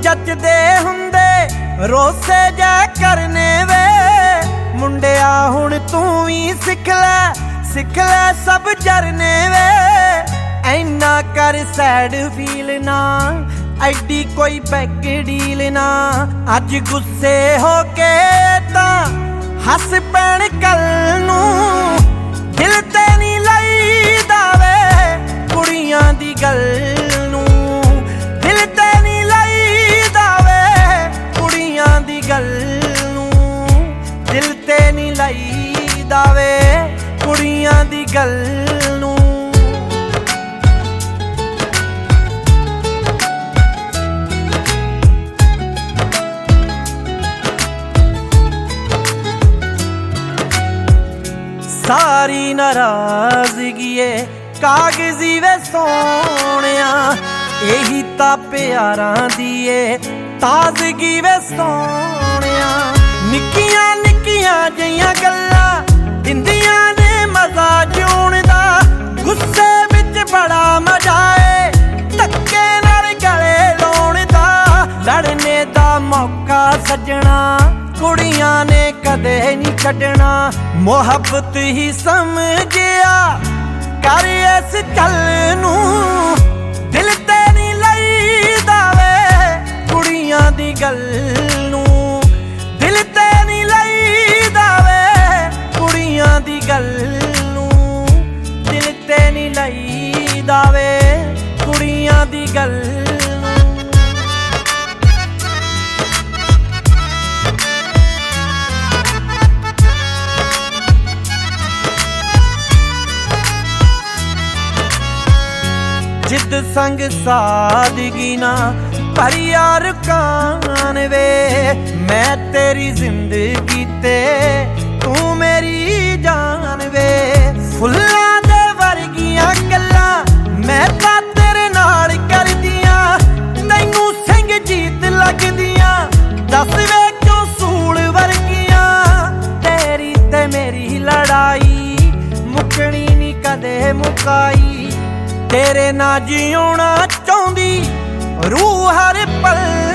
जचदे हुंदे रोसे जै करने वे मुंडिया हुण तू भी सिख लै सब जरने वे ऐना कर सैड फील ना ऐडी कोई बैक डील ना अज गुस्से हो के तां हस पैण कल नूं दिल ते नी लईदा वे कुड़ियां दी गल नूं दिल ते नी लईदा वे कुड़ियां दी गल नूं दिल ते नी लईदा वे कुड़ियां दी गल नूं सारी नाराजगी कागजी वे सोनिया यही ता प्यारां दी ताजगी वे सोनिया निक्कियां निक्कियां जिहियां गल्लां दिंदियां ने मजा जीउण दा गुस्से विच बड़ा मजा धक्के नाल गले लाउण दा लड़ने दा मौका सजना कुड़ियां ने कदे नहीं छड्डना मुहब्बत ही समझिया कर इस चल नूं दिल ते नहीं लईदा वे कुड़ियां दी गल नूं दिल ते नहीं लईदा वे कुड़ियां दी गल नूं दिल ते नहीं लईदा वे कुड़ियां दी गल जिद संग सादगी ना पर यार कान वे मैं तेरी जिंदगी ते तू मेरी जान वे फुल्लां दे वर्गियां गल्लां मैं तां तेरे नाल करदियां तैनूं सिंह जीत लगदियां दस वे क्यों सूल वर्गियां तेरी ते मेरी लड़ाई मुकनी नी कदे मुकाई तेरे ना जीउणा चाहुंदी रूह हर पल